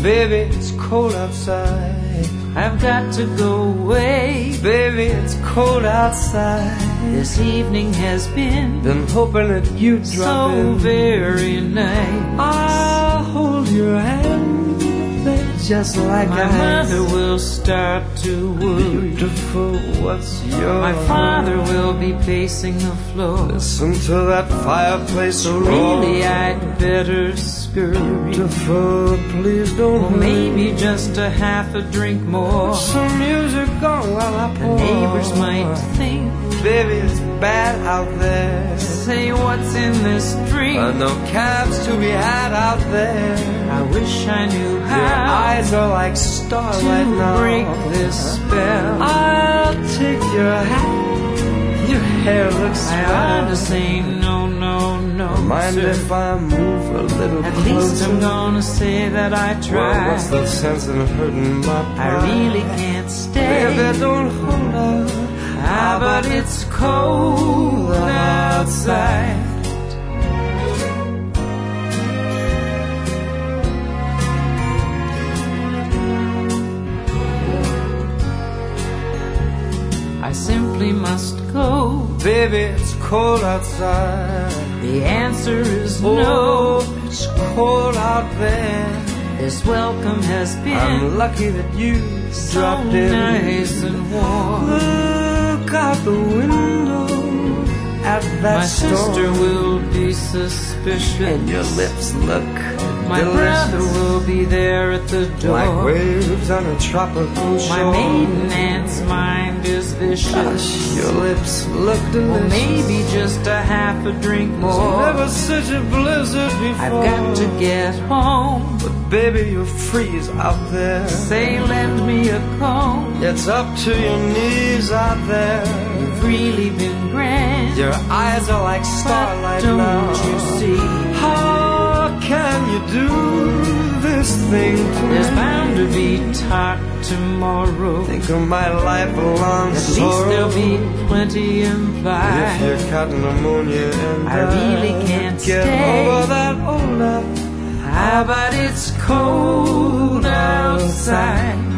Baby, it's cold outside. I've got to go away. Baby, it's cold outside. This evening has been hoping that you'd drop so in. very nice. I'll hold your hand, baby, just like my mother will start to worry. Beautiful, what's yours? My father will be pacing the floor. Listen to that fireplace so roar. Really I'd better scurry. Beautiful, please don't hurry. Maybe just a half a drink more. Some music on while I pour. The neighbors might think, baby, it's bad out there. Say what's in this drink. No cabs to be had out there. I wish I knew how. Your eyes are like starlight to now. break this spell. I'll take your hat. Your hair looks swell. I ought to say no, no, no. Mind sir. if I move a little At closer? least I'm gonna say that I tried. Well, what's the sense in hurting my pride? I really can't stay. Baby, don't hold out. Ah, but it's cold outside. I simply must go. Baby, it's cold outside. The answer is oh, no. It's cold out there. This welcome has been I'm lucky that you so dropped in. Nice and warm. Look out the window at that My storm. sister will be suspicious, and your lips look my delicious. brother will be there at the door. Like waves on a tropical shore. My maiden aunt's mind is vicious. Gosh, your lips look delicious. Well, maybe just a half a drink more. Never such a blizzard before. I've got to get home. But baby, you'll freeze out there. Say, lend me a comb. It's up to your knees out there. You've really been grand. Your eyes are like starlight but don't now. you see? How can you do this thing to There's me? bound to be talk tomorrow. Think of my lifelong At sorrow. least there'll be plenty implied. If you're caught pneumonia and I really can't get stay. over that old love. Ah, but it's cold outside.